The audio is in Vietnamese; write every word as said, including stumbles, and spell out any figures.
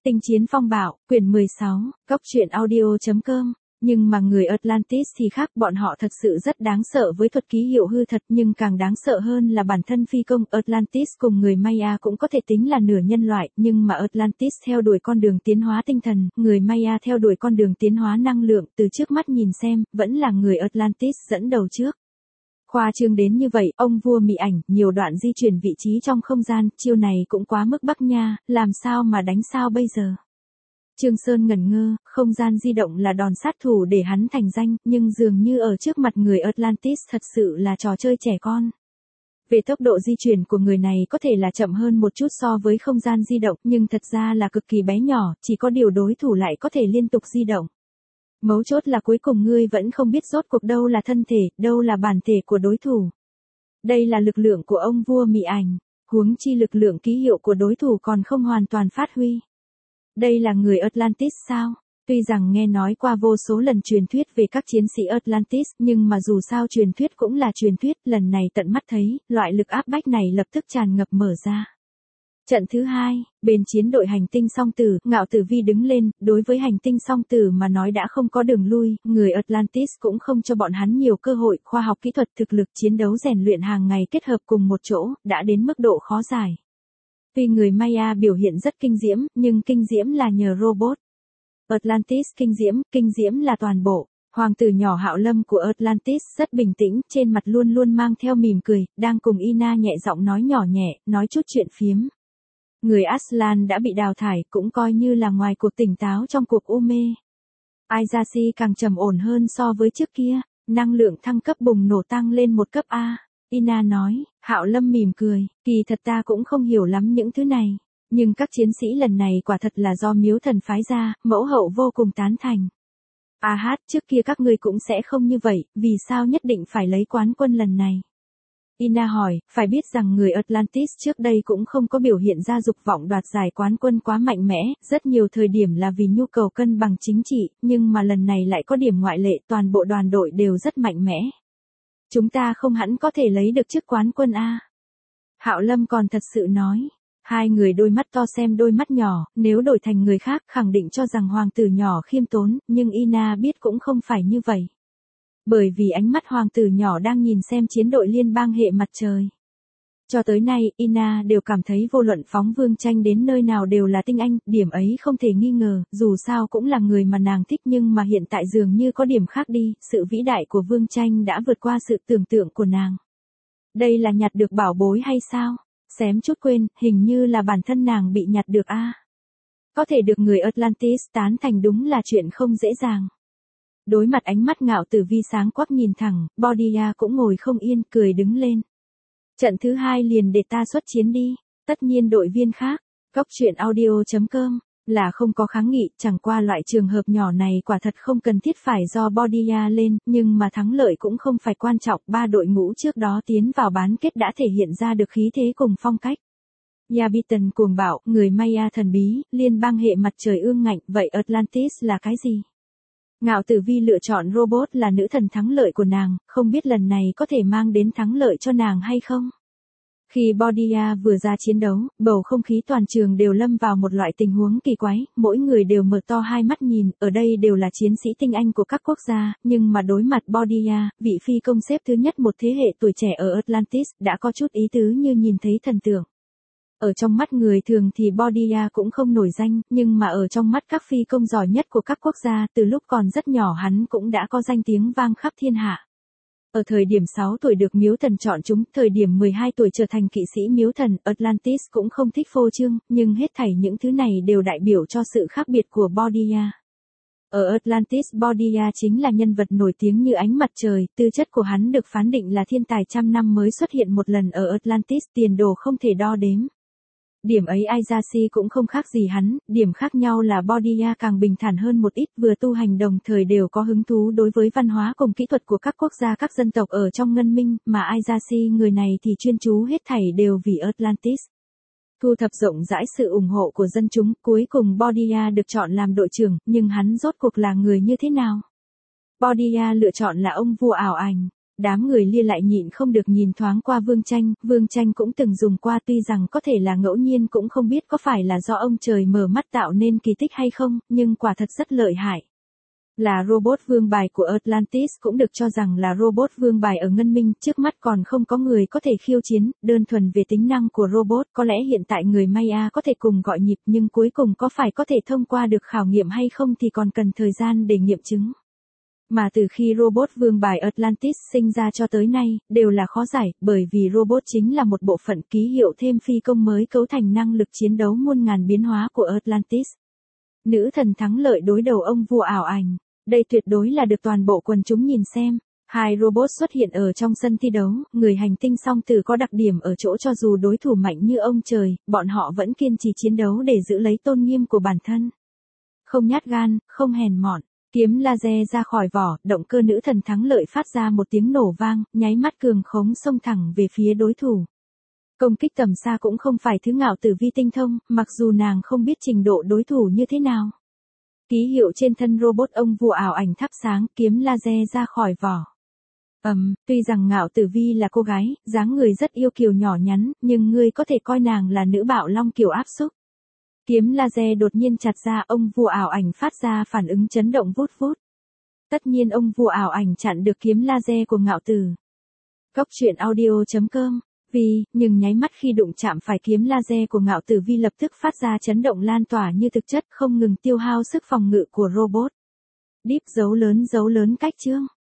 Tinh chiến phong bạo, quyển mười sáu, cốc truyện audio chấm com. Nhưng mà người Atlantis thì khác, bọn họ thật sự rất đáng sợ với thuật ký hiệu hư thật, nhưng càng đáng sợ hơn là bản thân phi công. Atlantis cùng người Maya cũng có thể tính là nửa nhân loại, nhưng mà Atlantis theo đuổi con đường tiến hóa tinh thần, người Maya theo đuổi con đường tiến hóa năng lượng. Từ trước mắt nhìn xem, vẫn là người Atlantis dẫn đầu trước. Khoa trương đến như vậy, ông vua mị ảnh, nhiều đoạn di chuyển vị trí trong không gian, chiêu này cũng quá mức bắc nha, làm sao mà đánh sao bây giờ? Trương Sơn ngẩn ngơ, không gian di động là đòn sát thủ để hắn thành danh, nhưng dường như ở trước mặt người Atlantis thật sự là trò chơi trẻ con. Về tốc độ di chuyển của người này có thể là chậm hơn một chút so với không gian di động, nhưng thật ra là cực kỳ bé nhỏ, chỉ có điều đối thủ lại có thể liên tục di động. Mấu chốt là cuối cùng ngươi vẫn không biết rốt cuộc đâu là thân thể, đâu là bản thể của đối thủ. Đây là lực lượng của ông vua mị ảnh, huống chi lực lượng ký hiệu của đối thủ còn không hoàn toàn phát huy. Đây là người Atlantis sao? Tuy rằng nghe nói qua vô số lần truyền thuyết về các chiến sĩ Atlantis, nhưng mà dù sao truyền thuyết cũng là truyền thuyết, lần này tận mắt thấy, loại lực áp bách này lập tức tràn ngập mở ra. Trận thứ hai, bên chiến đội hành tinh song tử, Ngạo Tử Vi đứng lên, đối với hành tinh song tử mà nói đã không có đường lui, người Atlantis cũng không cho bọn hắn nhiều cơ hội, khoa học kỹ thuật thực lực chiến đấu rèn luyện hàng ngày kết hợp cùng một chỗ, đã đến mức độ khó giải. Tuy người Maya biểu hiện rất kinh diễm, nhưng kinh diễm là nhờ robot. Atlantis kinh diễm, kinh diễm là toàn bộ. Hoàng tử nhỏ Hạo Lâm của Atlantis rất bình tĩnh, trên mặt luôn luôn mang theo mỉm cười, đang cùng Ina nhẹ giọng nói nhỏ nhẹ, nói chút chuyện phiếm. Người Aslan đã bị đào thải, cũng coi như là ngoài cuộc tỉnh táo trong cuộc u mê. Ajaxi càng trầm ổn hơn so với trước kia, năng lượng thăng cấp bùng nổ tăng lên một cấp A. Ina nói, Hạo Lâm mỉm cười, kỳ thật ta cũng không hiểu lắm những thứ này, nhưng các chiến sĩ lần này quả thật là do miếu thần phái ra, mẫu hậu vô cùng tán thành. A hát, trước kia các ngươi cũng sẽ không như vậy, vì sao nhất định phải lấy quán quân lần này? Ina hỏi, phải biết rằng người Atlantis trước đây cũng không có biểu hiện ra dục vọng đoạt giải quán quân quá mạnh mẽ, rất nhiều thời điểm là vì nhu cầu cân bằng chính trị, nhưng mà lần này lại có điểm ngoại lệ, toàn bộ đoàn đội đều rất mạnh mẽ. Chúng ta không hẳn có thể lấy được chức quán quân A. Hạo Lâm còn thật sự nói. Hai người đôi mắt to xem đôi mắt nhỏ, nếu đổi thành người khác khẳng định cho rằng hoàng tử nhỏ khiêm tốn, nhưng Ina biết cũng không phải như vậy. Bởi vì ánh mắt hoàng tử nhỏ đang nhìn xem chiến đội liên bang hệ mặt trời. Cho tới nay, Ina đều cảm thấy vô luận phóng Vương Tranh đến nơi nào đều là tinh anh, điểm ấy không thể nghi ngờ, dù sao cũng là người mà nàng thích, nhưng mà hiện tại dường như có điểm khác đi, sự vĩ đại của Vương Tranh đã vượt qua sự tưởng tượng của nàng. Đây là nhặt được bảo bối hay sao? Xém chút quên, hình như là bản thân nàng bị nhặt được a. Có thể được người Atlantis tán thành đúng là chuyện không dễ dàng. Đối mặt ánh mắt Ngạo Tử Vi sáng quắc nhìn thẳng, Bodia cũng ngồi không yên, cười đứng lên. Trận thứ hai liền để ta xuất chiến đi, tất nhiên đội viên khác, cốc truyện audio chấm com, là không có kháng nghị, chẳng qua loại trường hợp nhỏ này quả thật không cần thiết phải do Bodia lên, nhưng mà thắng lợi cũng không phải quan trọng, ba đội ngũ trước đó tiến vào bán kết đã thể hiện ra được khí thế cùng phong cách. Yabitan cuồng bạo, người Maya thần bí, liên bang hệ mặt trời ương ngạnh, vậy Atlantis là cái gì? Ngạo Tử Vi lựa chọn robot là nữ thần thắng lợi của nàng, không biết lần này có thể mang đến thắng lợi cho nàng hay không? Khi Bodia vừa ra chiến đấu, bầu không khí toàn trường đều lâm vào một loại tình huống kỳ quái, mỗi người đều mở to hai mắt nhìn, ở đây đều là chiến sĩ tinh anh của các quốc gia, nhưng mà đối mặt Bodia, vị phi công xếp thứ nhất một thế hệ tuổi trẻ ở Atlantis, đã có chút ý tứ như nhìn thấy thần tượng. Ở trong mắt người thường thì Bodia cũng không nổi danh, nhưng mà ở trong mắt các phi công giỏi nhất của các quốc gia, từ lúc còn rất nhỏ hắn cũng đã có danh tiếng vang khắp thiên hạ. Ở thời điểm sáu tuổi được miếu thần chọn chúng, thời điểm mười hai tuổi trở thành kỵ sĩ miếu thần, Atlantis cũng không thích phô trương, nhưng hết thảy những thứ này đều đại biểu cho sự khác biệt của Bodia. Ở Atlantis Bodia chính là nhân vật nổi tiếng như ánh mặt trời, tư chất của hắn được phán định là thiên tài trăm năm mới xuất hiện một lần ở Atlantis, tiền đồ không thể đo đếm. Điểm ấy Ajaxi cũng không khác gì hắn, điểm khác nhau là Bodia càng bình thản hơn một ít, vừa tu hành đồng thời đều có hứng thú đối với văn hóa cùng kỹ thuật của các quốc gia các dân tộc ở trong ngân minh, mà Ajaxi người này thì chuyên chú hết thảy đều vì Atlantis. Thu thập rộng rãi sự ủng hộ của dân chúng, cuối cùng Bodia được chọn làm đội trưởng, nhưng hắn rốt cuộc là người như thế nào? Bodia lựa chọn là ông vua ảo ảnh. Đám người Lia lại nhịn không được nhìn thoáng qua Vương Tranh, Vương Tranh cũng từng dùng qua, tuy rằng có thể là ngẫu nhiên, cũng không biết có phải là do ông trời mở mắt tạo nên kỳ tích hay không, nhưng quả thật rất lợi hại. Là robot vương bài của Atlantis, cũng được cho rằng là robot vương bài ở Ngân Minh, trước mắt còn không có người có thể khiêu chiến, đơn thuần về tính năng của robot, có lẽ hiện tại người Maya có thể cùng gọi nhịp, nhưng cuối cùng có phải có thể thông qua được khảo nghiệm hay không thì còn cần thời gian để nghiệm chứng. Mà từ khi robot vương bài Atlantis sinh ra cho tới nay, đều là khó giải, bởi vì robot chính là một bộ phận ký hiệu thêm phi công mới cấu thành năng lực chiến đấu muôn ngàn biến hóa của Atlantis. Nữ thần thắng lợi đối đầu ông vua ảo ảnh. Đây tuyệt đối là được toàn bộ quần chúng nhìn xem. Hai robot xuất hiện ở trong sân thi đấu, người hành tinh song tử có đặc điểm ở chỗ cho dù đối thủ mạnh như ông trời, bọn họ vẫn kiên trì chiến đấu để giữ lấy tôn nghiêm của bản thân. Không nhát gan, không hèn mọn. Kiếm laser ra khỏi vỏ, động cơ nữ thần thắng lợi phát ra một tiếng nổ vang, nháy mắt cường khống xông thẳng về phía đối thủ. Công kích tầm xa cũng không phải thứ Ngạo Tử Vi tinh thông, mặc dù nàng không biết trình độ đối thủ như thế nào. Ký hiệu trên thân robot ông vua ảo ảnh thắp sáng, kiếm laser ra khỏi vỏ. Ầm, um, tuy rằng Ngạo Tử Vi là cô gái, dáng người rất yêu kiều nhỏ nhắn, nhưng ngươi có thể coi nàng là nữ bạo long kiểu áp xúc. Kiếm laser đột nhiên chặt ra, ông vua ảo ảnh phát ra phản ứng chấn động vút vút. Tất nhiên ông vua ảo ảnh chặn được kiếm laser của Ngạo Tử. Góc truyện audio chấm com. Vì, nhưng nháy mắt khi đụng chạm phải kiếm laser của Ngạo Tử Vi lập tức phát ra chấn động lan tỏa như thực chất, không ngừng tiêu hao sức phòng ngự của robot. Deep dấu lớn dấu lớn cách chương.